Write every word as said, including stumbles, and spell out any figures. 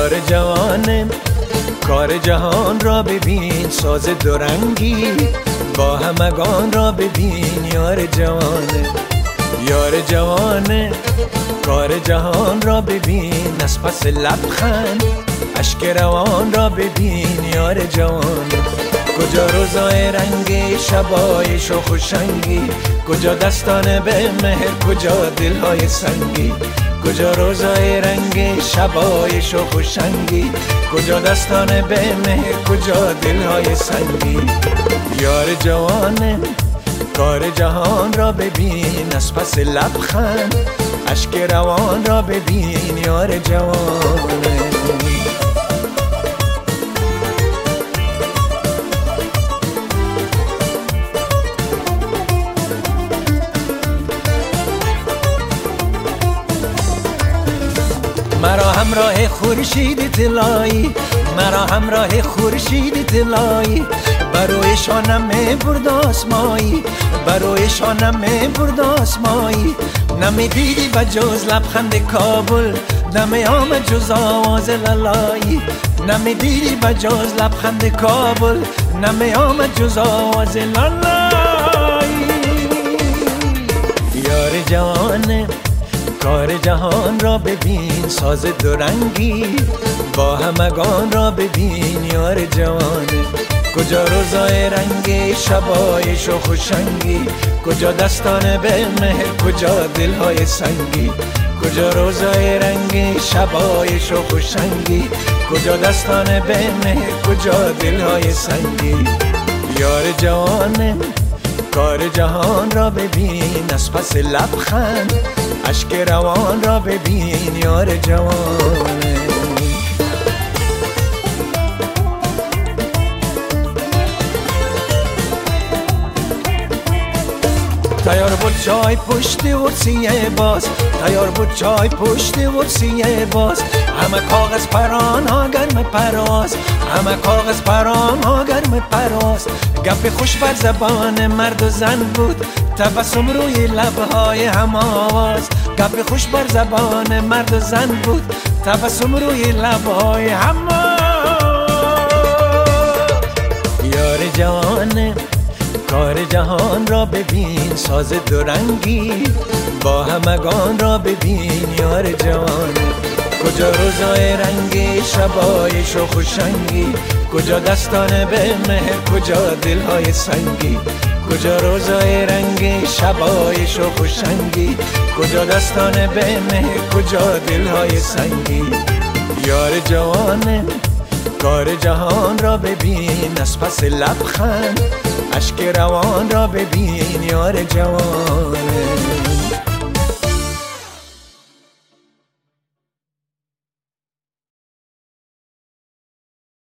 یار جوانه کار جهان را ببین، ساز دورنگی با همگان را ببین. یار جوانه یار جوانه کار جهان را ببین، از پس لبخند اشک روان را ببین. یار جوانه کجا روزای رنگی، شبای شوخ و شنگی، کجا دستان به مهر، کجا دلهای سنگی. کجا روزای رنگی، شبای شوخ و شنگی، کجا دستان به مهر، کجا دلهای سنگی. یار جوانه کار جهان را ببین، از پس لبخند اشک روان را ببین. یار جوانه مرا همراه خورشید طلایی، مرا همراه خورشید طلایی، بروی شانم برد آسمایی، بروی شانم برد آسمایی. نمی دیدی و جز لبخند کابل، نمی آمد جز آواز لالایی. نمی دیدی و جز لبخند کابل، نمی آمد جز آواز لالایی. یار جوانه کار جهان را ببین، ساز دورنگی با همگان را ببین. یار جوانه کجا روزای رنگی، شبای شوخ و شنگی، کجا دستان به مهر، کجا دلهای سنگی. کجا روزای رنگی، شبای شوخ و شنگی، کجا دستان به مهر، کجا دلهای سنگی. یار جوانه کار جهان را ببین، از پس لبخند اشک روان را ببین. یار جوانه تیار بود چای پشت ورسیه باز، تیار بود چای پشت ورسیه باز. همه کاغذ پران ها گرم پرواز، همه کاغذ پران ها گرم پرواز. گپ خوش بر زبان مرد و زن بود، تبسم روی لبهای هم آواز. گپ خوش بر زبان مرد و زن بود، تبسم روی لبهای هم آواز. یار جوانه کار جهان را ببین، ساز دورنگی با همگان را ببین. یار جوانه کجا روزای رنگی، شبای شوخ و شنگی، کجا دستان به مهر، کجا دلهای سنگی. کجا روزای رنگی، شبای شوخ و شنگی، کجا دستان به مهر، کجا دلهای سنگی. یار جوانه کار جهان را ببین، از پس لبخند اشک روان را ببین. یار جوان